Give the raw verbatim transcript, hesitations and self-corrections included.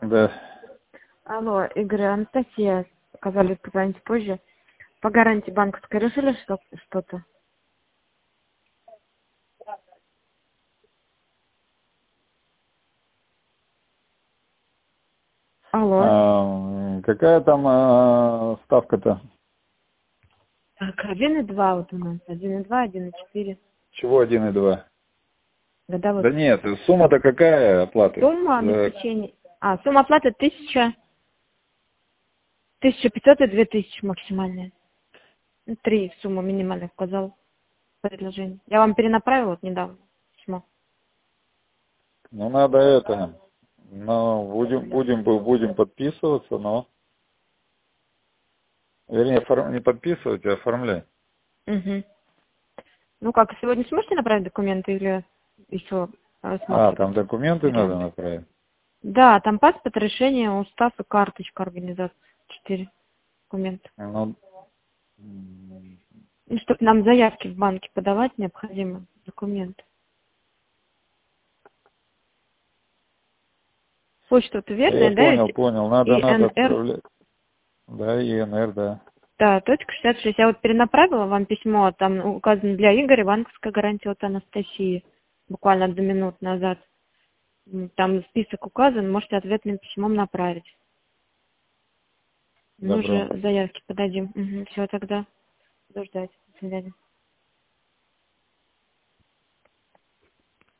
Да. Алло, Игорь, Анастасия, сказали позвонить позже. По гарантии банковской решили что- что-то? Алло. А, какая там а, ставка-то? Так, один и два вот у нас. Один и два, один и четыре. Чего один и два? Годовой. Да нет, сумма-то какая оплаты? Сумма За- обеспечения. А, сумма оплаты тысяча, тысяча пятьсот и две тысячи максимальная. Ну, Три суммы минимальных указал предложение. Я вам перенаправила вот недавно письмо. Ну надо это. Но будем, будем, будем подписываться, но. Вернее, оформ- не подписывать, а оформлять. Угу. Ну как, сегодня сможете направить документы или еще А, рассматривать там документы надо варианты? направить. Да, там паспорт, решение, устав и карточка организации. Четыре документа. Ну, м, И чтобы нам заявки в банке подавать, необходимы документы. Почта-то да я верная, да? понял, ведь? понял. Надо, надо ИНР, отправлять. Да, ИНР, да. да, точка шестьдесят шесть. Я вот перенаправила вам письмо, там указано для Игоря банковская гарантия от Анастасии. Буквально до минут назад. М, Там список указан, можете ответным письмом направить. Мы Добро. уже заявки подадим. Угу, все, тогда буду ждать. До свидания.